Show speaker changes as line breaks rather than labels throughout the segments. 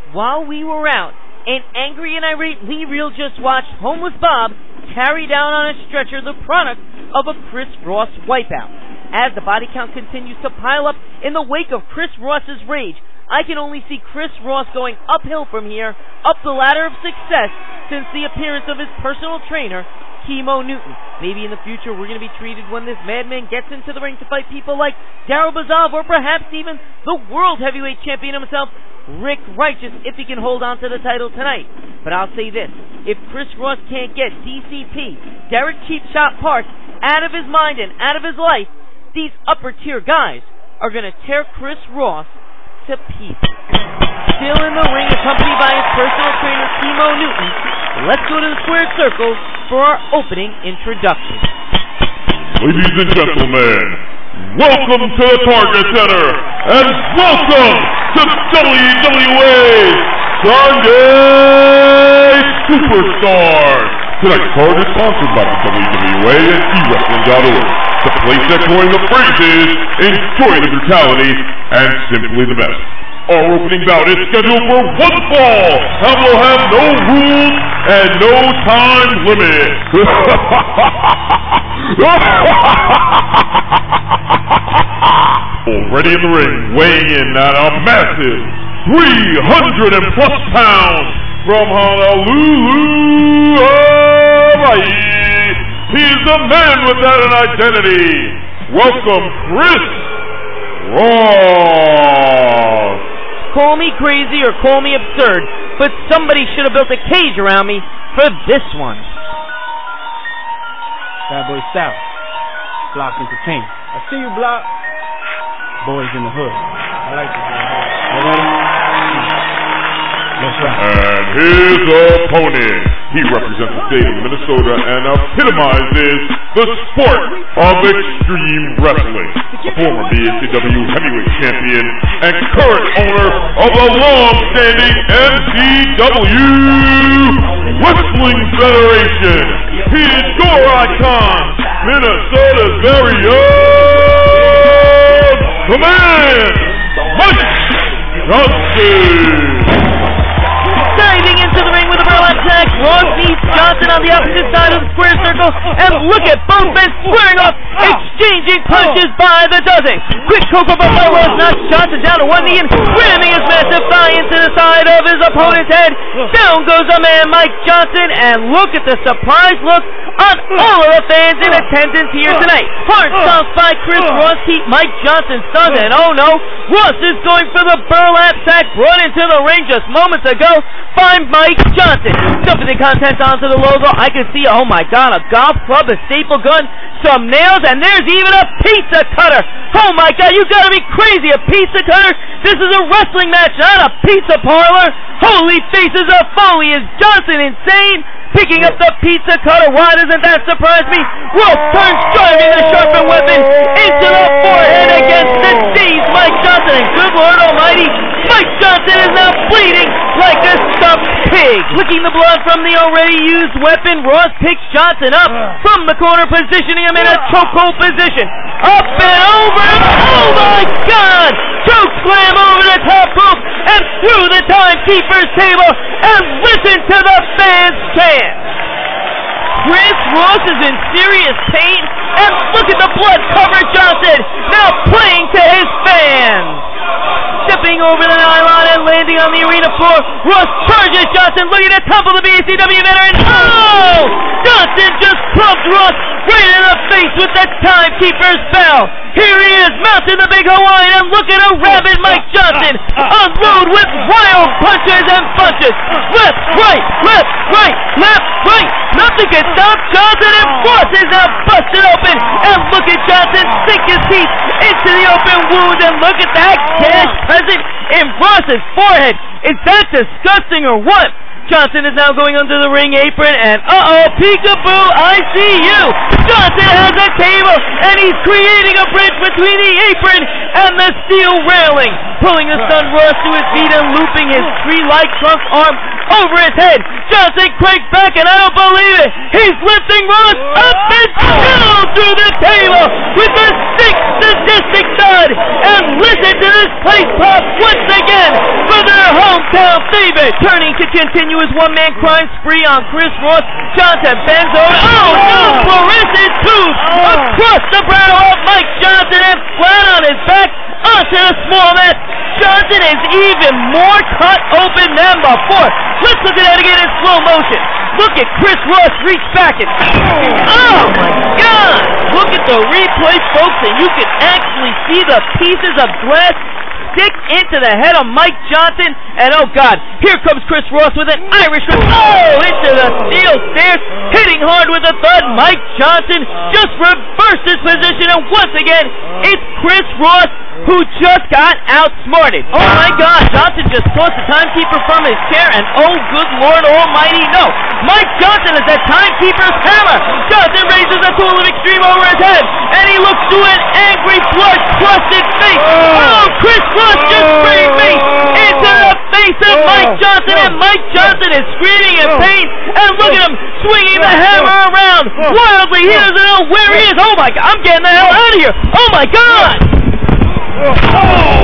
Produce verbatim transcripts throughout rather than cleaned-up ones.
While we were out, an angry and irate Lee Reel just watched Homeless Bob carry down on a stretcher the product of a Chris Ross wipeout. As the body count continues to pile up in the wake of Chris Ross's rage, I can only see Chris Ross going uphill from here, up the ladder of success, since the appearance of his personal trainer, Kimo Newton. Maybe in the future we're going to be treated when this madman gets into the ring to fight people like Daryl Bazov, or perhaps even the World Heavyweight Champion himself, Rick Righteous, if he can hold on to the title tonight. But I'll say this, if Chris Ross can't get D C P, Derek Cheap Shot Parks, out of his mind and out of his life, these upper tier guys are going to tear Chris Ross to pieces. Still in the ring, accompanied by his personal trainer, Kimo Newton, let's go to the square circle for our opening introduction.
Ladies and gentlemen, welcome to the Target Center, and welcome to W W A Sunday Superstars. Tonight's card is sponsored by W W A and e wrestling dot org, the place that coined the phrases "enjoy the brutality" and "simply the best." Our opening bout is scheduled for one fall, and will have no rules and no time limit. Already in the ring, weighing in at a massive three hundred and plus pounds, from Honolulu, Hawaii, he is the man without an identity. Welcome, Chris Ross.
Call me crazy or call me absurd, but somebody should have built a cage around me for this one.
Bad Boy South, Block Entertainment. I see you, Block. Boys in the hood. I like this one. You ready? Let's rock.
And his opponent, he represents the state of Minnesota and epitomizes the sport of extreme wrestling. A former B A C W heavyweight champion and current owner of the long-standing M C W Wrestling Federation. He is your icon, Minnesota's very own, the man, Mike Johnson.
Diving into the ring with a burlap sack, Ross meets Johnson on the opposite side of the square circle, and look at both men squaring up, exchanging punches by the dozen. Quick Coco by Ross knocks Johnson down to one knee and ramming his massive thigh into the side of his opponent's head. Down goes our man Mike Johnson, and look at the surprised look on all of the fans in attendance here tonight. Hard stomps by Chris Ross keep Mike Johnson stunned, and oh no, Ross is going for the burlap sack brought into the ring just moments ago by Mike Johnson. Dumping the contents onto the logo, I can see, oh my god, a golf club, a staple gun, some nails, and there's even a pizza cutter. Oh my god, you gotta be crazy, a pizza cutter? This is a wrestling match, not a pizza parlor. Holy faces of Foley, is Johnson insane? Picking up the pizza cutter, why doesn't that surprise me? Ross turns, driving the sharpened weapon into the forehead against the dazed Mike Johnson, and good Lord Almighty, Mike Johnson is now bleeding like a stuffed pig. Licking the blood from the already used weapon, Ross picks Johnson up from the corner, positioning him in a chokehold position. Up and over, oh my god! Choke slam over the top rope and through the timekeeper's table, and listen to the fans chant. Chris Ross is in serious pain, and look at the blood-covered Johnson now playing to his fans. Stepping over the nylon and landing on the arena floor, Ross charges Johnson, looking to topple the B A C W veteran. Oh! Johnson just clubbed Ross right in the face with the timekeeper's bell. Here he is, mounting the big Hawaiian, and look at a rabid Mike Johnson unload with wild punches and punches. Left, right, left, right, left, right. Nothing can stop Johnson, and Ross is now busted open. And look at Johnson sink his teeth into the open wound, and look at that gash present in Ross's forehead. Is that disgusting or what? Johnson is now going under the ring apron, and uh-oh, peekaboo, I see you! Johnson has a table, and he's creating a bridge between the apron and the steel railing, pulling the Son Ross to his feet and looping his tree-like trunk arm over his head. Johnson cranks back, and I don't believe it! He's lifting Ross up and down through the table with a six sadistic thud! And listen to this place pop once again for their hometown favorite! Turning to continue his one-man crime spree on Chris Ross, Johnson bends over. Oh no! Fluorescent tube across the brow of Mike Johnson and flat on his back onto the small mat. Johnson is even more cut open than before. Let's look at that again in slow motion. Look at Chris Ross reach back and oh my God! Look at the replay, folks, and you can actually see the pieces of glass stick into the head of Mike Johnson, and oh God, here comes Chris Ross with an Irish whip. Oh, into the steel stairs, hitting hard with a thud. Mike Johnson just reversed his position, and once again, it's Chris Ross who just got outsmarted. Oh my God, Johnson just tossed the timekeeper from his chair, and oh good Lord Almighty, no. Mike Johnson is that timekeeper's hammer. Johnson raises a tool of extreme over his head, and he looks to an angry, blood-crusted face. Oh, Chris Ross just sprayed me into the face of Mike Johnson, and Mike Johnson is screaming in pain, and look at him swinging the hammer around wildly. He doesn't know where he is. Oh my God, I'm getting the hell out of here. Oh my God. Oh.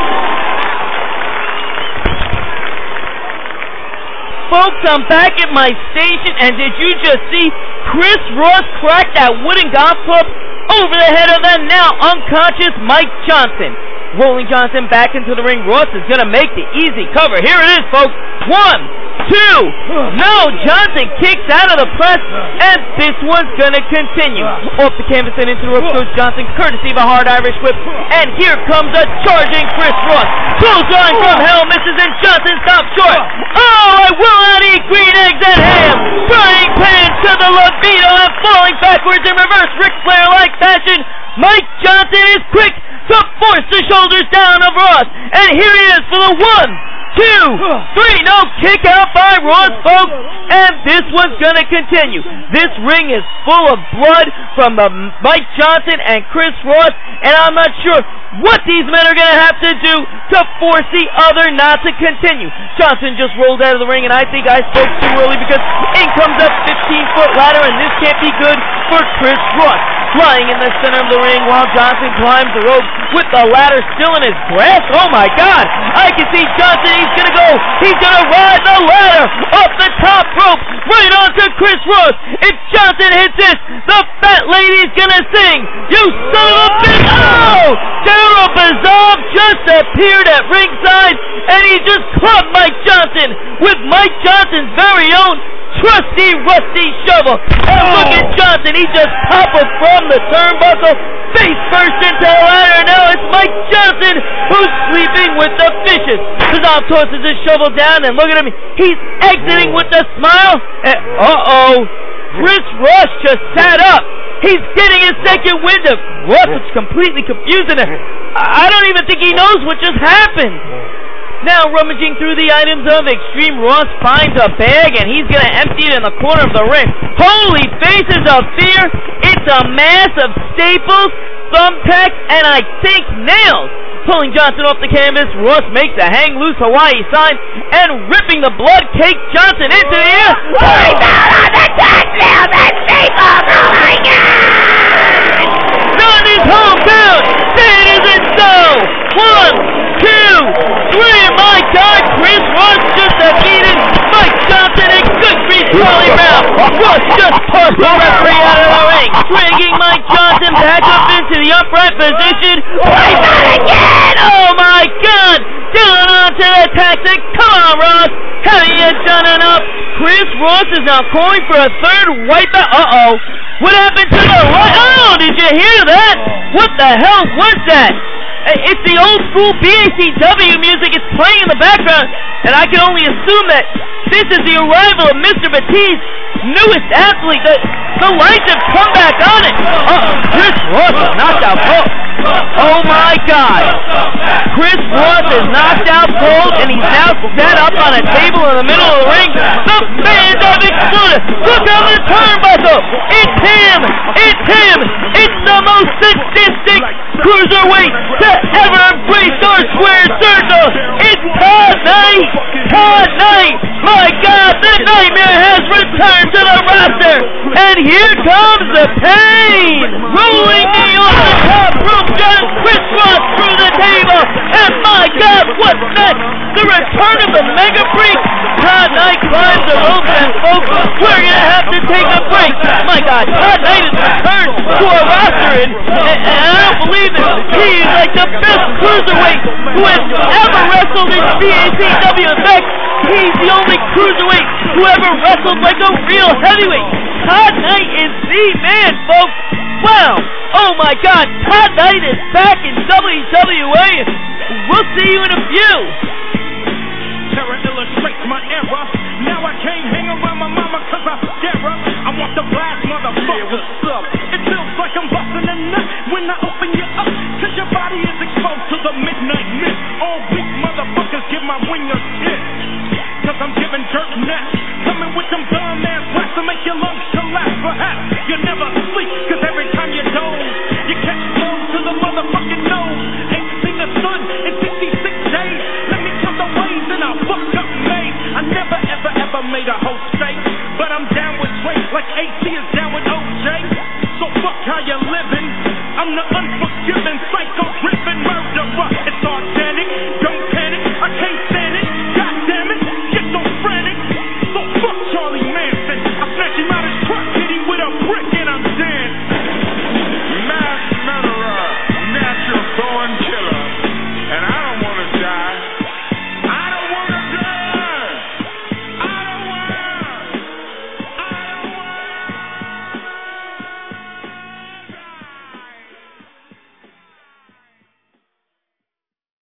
Folks, I'm back at my station, and did you just see Chris Ross crack that wooden golf club over the head of the now unconscious Mike Johnson? Rolling Johnson back into the ring. Ross is going to make the easy cover. Here it is, folks. One, two. No, Johnson kicks out of the press, and this one's going to continue. Off the canvas and into the ropes goes Johnson, courtesy of a hard Irish whip. And here comes a charging Chris Ross. Clothesline from hell misses, and Johnson stops short. Oh, I will not eat green eggs and ham. Frying pan to the libido and falling backwards in reverse Ric Flair-like fashion. Mike Johnson is quick to force the shoulders down of Ross. And here he is for the one, two, three. No, kick out by Ross, folks. And this one's going to continue. This ring is full of blood from uh, Mike Johnson and Chris Ross. And I'm not sure what these men are going to have to do to force the other not to continue. Johnson just rolled out of the ring, and I think I spoke too early because in comes a fifteen-foot ladder, and this can't be good for Chris Ross. Flying in the center of the ring while Johnson climbs the ropes with the ladder still in his grasp. Oh my God! I can see Johnson. He's going to go. He's going to ride the ladder up the top rope right onto Chris Ross. If Johnson hits this, the fat lady's going to sing. You son of a bitch! Oh! Daryl Bizarre just appeared at ringside, and he just clubbed Mike Johnson with Mike Johnson's very own trusty, rusty shovel. And look at Johnson. He just toppled from the turnbuckle, face first into the ladder. Now it's Mike Johnson who's sleeping with the fishes. Bizarre tosses his shovel down, and look at him. He's exiting with a smile. And uh-oh. Chris Ross just sat up. He's getting his second wind of Ross, which is completely confusing him. I don't even think he knows what just happened. Now rummaging through the items of Extreme, Ross finds a bag, and he's going to empty it in the corner of the ring. Holy faces of fear! It's a mass of staples, thumbtacks, and I think nails. Pulling Johnson off the canvas, Ross makes a hang-loose Hawaii sign, and ripping the blood-caked Johnson into the air. Right down on the top nails and staples! Oh my God! Not his hometown! Say it isn't so! One, two, three! My God, Chris Ross just defeated Mike Johnson in good grief Charlie Brown. Ross just tossed the referee out of the ring, dragging Mike Johnson back up into the upright position. Right on again! Oh my God! Down onto the tactic. Come on, Ross. Haven't you done enough? Chris Ross is now calling for a third wipeout. Uh-oh. What happened to the right? Oh, did you hear that? What the hell was that? It's the old school B A C W music. It's playing in the background, and I can only assume that this is the arrival of Mister Batiste, newest athlete. The, the lights have come back on it. Uh, Chris Ross is knocked out cold. Oh my God. Chris Ross is knocked out cold, and he's now set up on a table in the middle of the ring. The fans have exploded. Look on the turnbuckle. It's him. It's him. It's the most sadistic cruiserweight to ever grace our square circle. It's Todd Knight. Todd Knight. My God, the Nightmare has returned to the roster. And here comes the pain. Rolling knee on the top rope. John Chris Ross through the table. And my God, what's next? The return of the Mega Freak. Todd Knight climbs the ropes, and folks, we're going to have to take a break. My God, Todd Knight has returned to our roster, and, and, and I don't believe it. He's like the best cruiserweight who has ever wrestled in C A C W. In fact, he's the only cruiserweight who ever wrestled like a real heavyweight. Todd Knight is the man, folks. Wow. Oh my God, Todd Knight is back in W W A. We'll see you in a few.
Terror illustrates my error. Now I can't hang around my mama cause I scare her. I want the blast, motherfucker. What's up? It feels like I'm busting a nut when I open you up. Cause your body is exposed to the midnight mist. All weak motherfuckers give my wing a kiss. Cause I'm giving dirt naps. Coming with them dumb ass raps to make your lungs collapse. Perhaps you never sleep cause every time you doze, you catch close to the motherfucking nose. Ain't seen the sun in fifty-six days. Let me count the ways and I'll fuck up made. I never ever ever made a hoe straight.